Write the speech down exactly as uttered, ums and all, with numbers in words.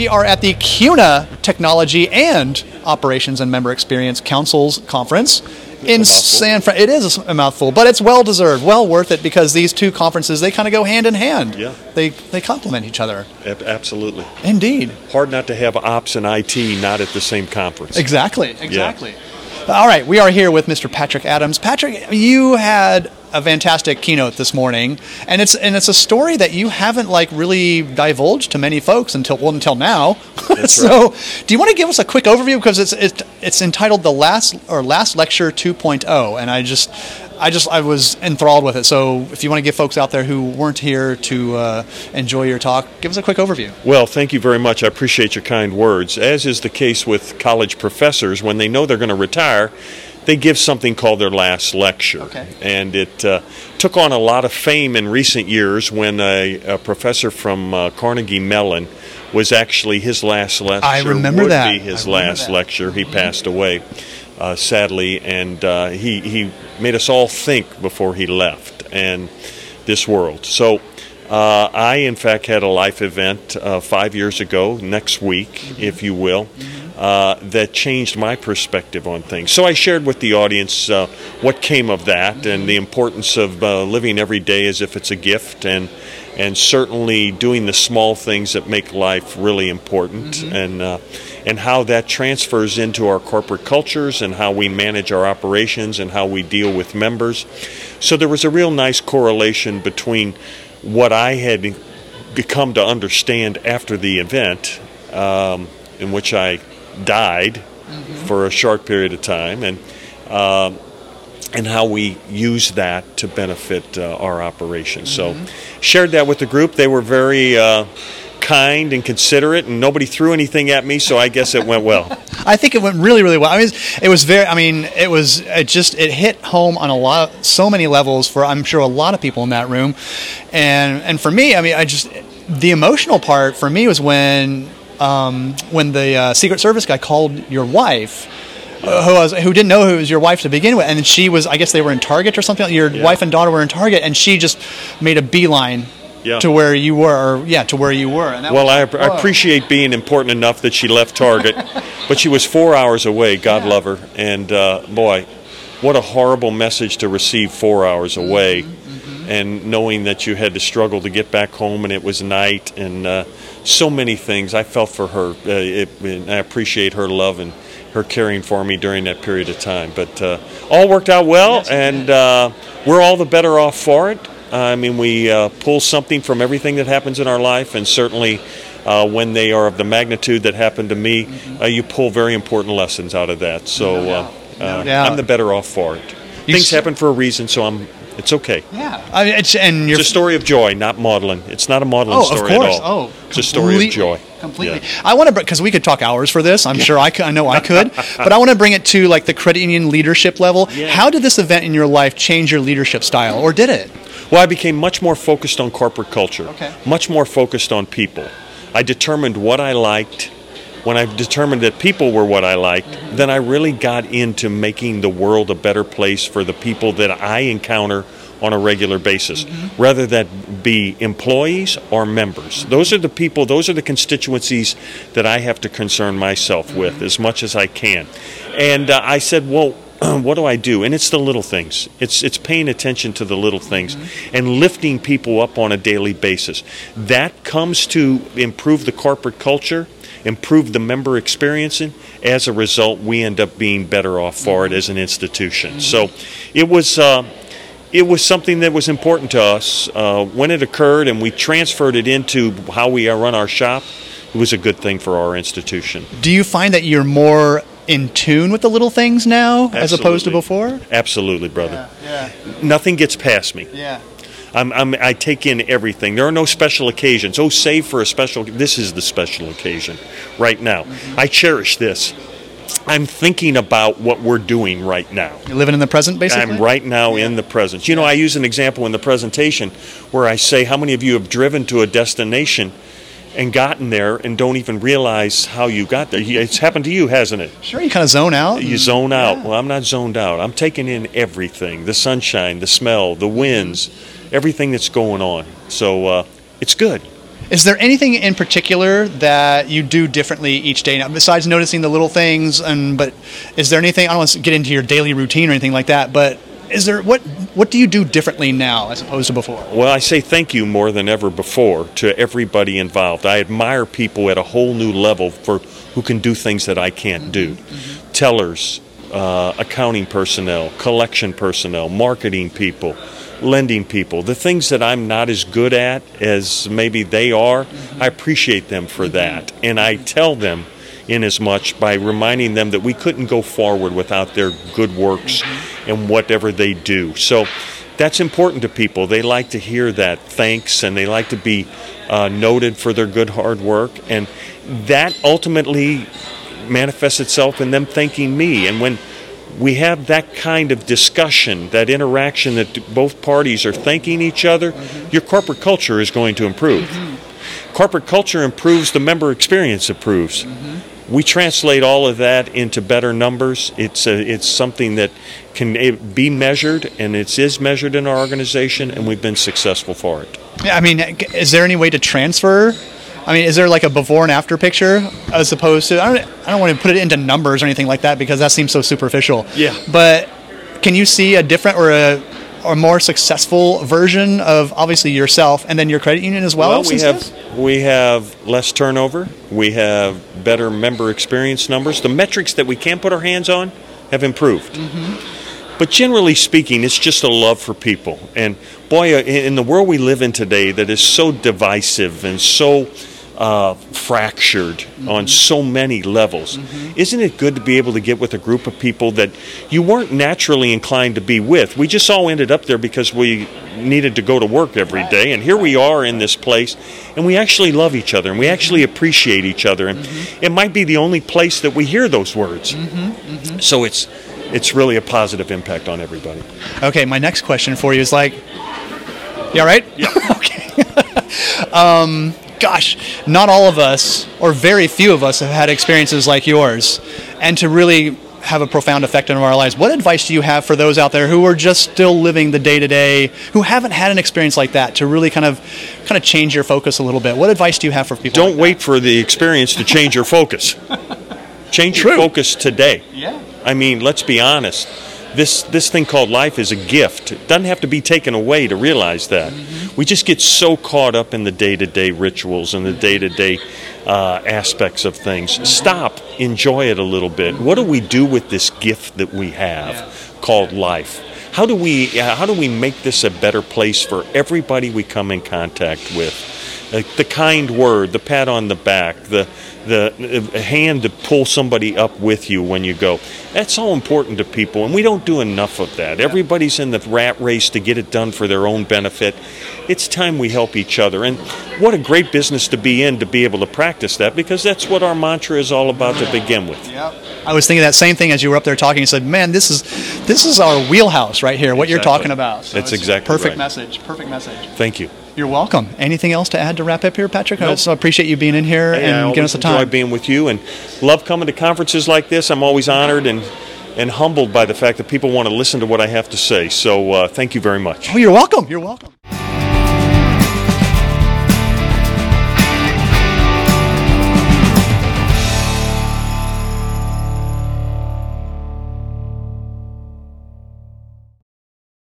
we are at the C U N A Technology and Operations and Member Experience Council's conference in San Fran. It is a mouthful, but it's well deserved, well worth it, because these two conferences, they kind of go hand in hand. Yeah. They they complement each other. Absolutely. Indeed. Hard not to have ops and I T not at the same conference. Exactly. Exactly. Yeah. All right, we are here with Mister Patrick Adams. Patrick, you had a fantastic keynote this morning, and it's and it's a story that you haven't like really divulged to many folks until well, until now. That's So, right. do you want to give us a quick overview, because it's it's it's entitled the last or last lecture two point oh, and I just I just I was enthralled with it. So, if you want to give folks out there who weren't here to uh, enjoy your talk, give us a quick overview. Well, thank you very much. I appreciate your kind words. As is the case with college professors, when they know they're going to retire, they give something called their last lecture. Okay. And it uh, took on a lot of fame in recent years when a, a professor from uh, Carnegie Mellon was actually his last lecture. I remember would that. be his I remember last that. lecture. He passed away, uh, sadly, and uh, he, he made us all think before he left and this world. So uh, I, in fact, had a life event uh, five years ago, next week, mm-hmm. if you will, Uh, that changed my perspective on things. So I shared with the audience uh, what came of that and the importance of uh, living every day as if it's a gift, and and certainly doing the small things that make life really important, mm-hmm. and uh, and how that transfers into our corporate cultures and how we manage our operations and how we deal with members. So there was a real nice correlation between what I had come to understand after the event, um, in which I died mm-hmm. for a short period of time, and uh, and how we use that to benefit uh, our operations. Mm-hmm. So shared that with the group. They were very uh, kind and considerate, and nobody threw anything at me, so I guess it went well. I think it went really, really well. I mean, it was very. I mean, it was it just it hit home on a lot, of, so many levels for I'm sure a lot of people in that room, and and for me, I mean, I just the emotional part for me was when. Um, when the uh, Secret Service guy called your wife, uh, who was who didn't know who was your wife to begin with, and she was, I guess they were in Target or something. Your yeah. wife and daughter were in Target, and she just made a beeline yeah. to where you were, or, yeah, to where you were. And that well, was, I, I appreciate being important enough that she left Target, but she was four hours away. God yeah. love her, and uh, boy, what a horrible message to receive four hours away. Mm-hmm. And knowing that you had to struggle to get back home, and it was night, and uh, so many things. I felt for her. Uh, it, and I appreciate her love and her caring for me during that period of time. But uh, all worked out well, yes, and uh, we're all the better off for it. Uh, I mean, we uh, pull something from everything that happens in our life, and certainly uh, when they are of the magnitude that happened to me, mm-hmm. uh, you pull very important lessons out of that. So no uh, doubt. No uh, doubt. I'm the better off for it. You Things s- happen for a reason, so I'm. It's okay. Yeah, I mean, it's and you're It's a story of joy, not maudlin. It's not a maudlin oh, story of course. at all. Oh, it's a story of joy. Completely. Yeah. I want to, because we could talk hours for this. I'm sure I could. I know I could. But I want to bring it to like the credit union leadership level. Yeah. How did this event in your life change your leadership style, or did it? Well, I became much more focused on corporate culture. Okay. Much more focused on people. I determined what I liked. When I determined that people were what I liked, mm-hmm. then I really got into making the world a better place for the people that I encounter on a regular basis, mm-hmm. rather that be employees or members. Mm-hmm. Those are the people, those are the constituencies that I have to concern myself mm-hmm. with as much as I can. And uh, I said, well, what do I do? And it's the little things. It's it's paying attention to the little things mm-hmm. and lifting people up on a daily basis. That comes to improve the corporate culture, improve the member experience, and as a result, we end up being better off for mm-hmm. it as an institution. Mm-hmm. So it was... Uh, It was something that was important to us. Uh, when it occurred and we transferred it into how we run our shop, it was a good thing for our institution. Do you find that you're more in tune with the little things now Absolutely. as opposed to before? Absolutely, brother. Yeah. Nothing gets past me. Yeah. I'm, I'm, I take in everything. There are no special occasions. Oh, save for a special. This is the special occasion right now. Mm-hmm. I cherish this. I'm thinking about what we're doing right now. You're living in the present, basically? I'm right now yeah. in the present. You know, I use an example in the presentation where I say, how many of you have driven to a destination and gotten there and don't even realize how you got there? It's happened to you, hasn't it? Sure, you kind of zone out. You zone out. Yeah. Well, I'm not zoned out. I'm taking in everything, the sunshine, the smell, the winds, everything that's going on. So uh, it's good. Is there anything in particular that you do differently each day now, besides noticing the little things? And but is there anything? I don't want to get into your daily routine or anything like that, but is there what what do you do differently now as opposed to before? Well, I say thank you more than ever before to everybody involved. I admire people at a whole new level for who can do things that I can't do. Mm-hmm. Tellers, uh, accounting personnel, collection personnel, marketing people, lending people, the things that I'm not as good at as maybe they are. Mm-hmm. I appreciate them for that, and I tell them in as much by reminding them that we couldn't go forward without their good works mm-hmm. and whatever they do. So that's important to people. They like to hear that thanks, and they like to be uh, noted for their good hard work, and that ultimately manifests itself in them thanking me. And when we have that kind of discussion, that interaction that both parties are thanking each other, mm-hmm. your corporate culture is going to improve. Mm-hmm. Corporate culture improves, the member experience improves. Mm-hmm. We translate all of that into better numbers. It's a, it's something that can be measured, and it is measured in our organization, and we've been successful for it. Yeah, I mean, is there any way to transfer? I mean, is there like a before and after picture as opposed to, I don't, I don't want to put it into numbers or anything like that because that seems so superficial. Yeah. But can you see a different or a or more successful version of obviously yourself and then your credit union as well? Well, we have this? we have less turnover. We have better member experience numbers. The metrics that we can't put our hands on have improved. Mm-hmm. But generally speaking, it's just a love for people. And boy, in the world we live in today that is so divisive and so Uh, fractured mm-hmm. on so many levels. Mm-hmm. Isn't it good to be able to get with a group of people that you weren't naturally inclined to be with? We just all ended up there because we needed to go to work every day, and here we are in this place, and we actually love each other, and we actually appreciate each other, and mm-hmm. it might be the only place that we hear those words. Mm-hmm. Mm-hmm. So it's it's really a positive impact on everybody. Okay, my next question for you is like, you all right? Yeah. Okay. um, Gosh, not all of us, or very few of us, have had experiences like yours, and to really have a profound effect on our lives. What advice do you have for those out there who are just still living the day-to-day, who haven't had an experience like that, to really kind of kind of change your focus a little bit? What advice do you have for people? Don't like wait for the experience to change your focus. Change True. your focus today. Yeah. I mean, let's be honest. This this thing called life is a gift. It doesn't have to be taken away to realize that. Mm-hmm. We just get so caught up in the day-to-day rituals and the day-to-day uh, aspects of things. Mm-hmm. Stop. Enjoy it a little bit. What do we do with this gift that we have yeah. called life? How do we uh, how do we make this a better place for everybody we come in contact with? Uh, the kind word, the pat on the back, the the hand to pull somebody up with you when you go. That's all important to people, and we don't do enough of that. Everybody's in the rat race to get it done for their own benefit. It's time we help each other, and what a great business to be in to be able to practice that, because that's what our mantra is all about to begin with. Yep. I was thinking that same thing as you were up there talking. You said, man, this is this is our wheelhouse right here, what exactly. you're talking about. So that's exactly perfect right. message, perfect message. Thank you. You're welcome. Anything else to add to wrap up here, Patrick? Nope. I just appreciate you being in here hey, and I giving us the time. I always enjoy being with you and love coming to conferences like this. I'm always honored and, and humbled by the fact that people want to listen to what I have to say. So uh, thank you very much. Oh, you're welcome. You're welcome.